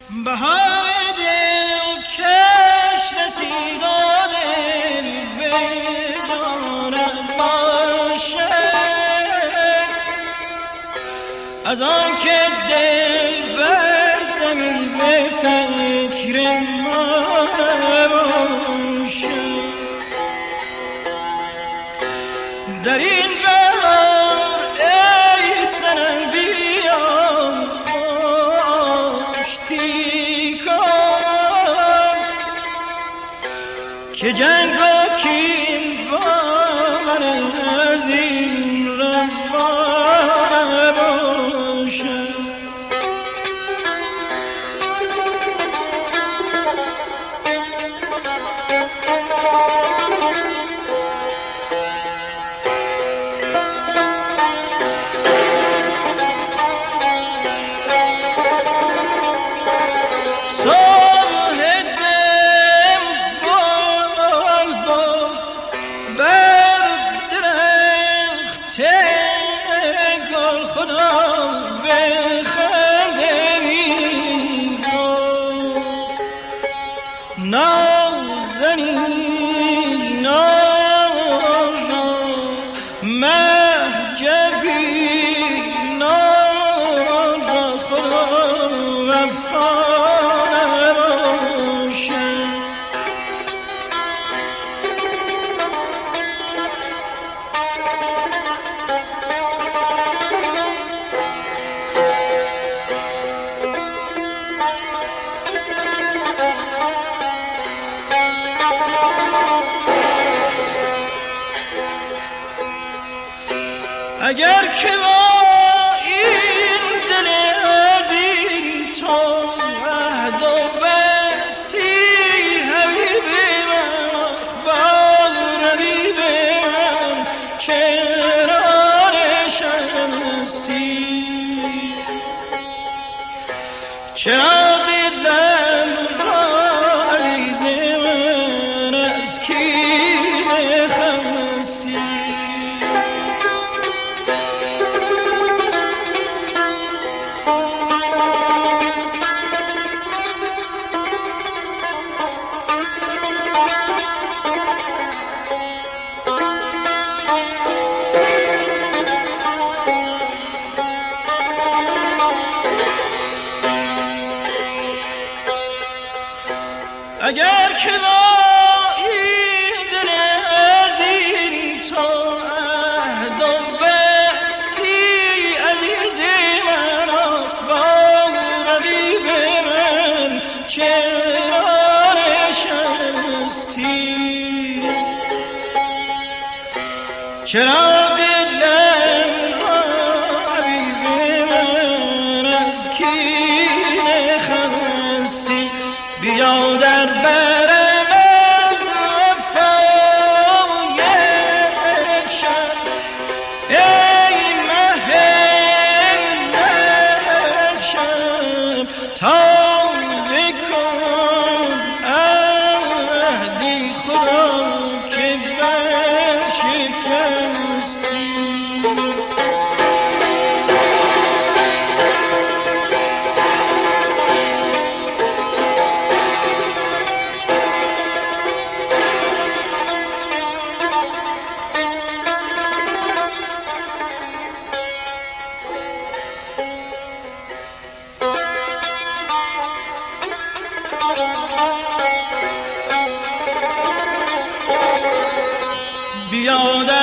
بهار دل کش رسید و دل به جانم باشه، از آن که دل بر زمین به فکر ما باشه. در این بهار ای صنم بیا آشتی کن، که جنگ و کین با من از این روانه باشه. اگر که با این دل عزیز تو عهد و بستی، حبیب من اخبار ربیب من چرا نشستی، چرا دلم را عزیز من از کی خستی. اگر که با این دل عزیز تو عهد و بستی، عزیز من اخبار ربیب من چرا نشستی، چرا دلم را حبیب من از کینه خستی. بیا در برم از وفا یک شب، ای مه نقشم تازه کن عهدی خدا که برشکستی. بیا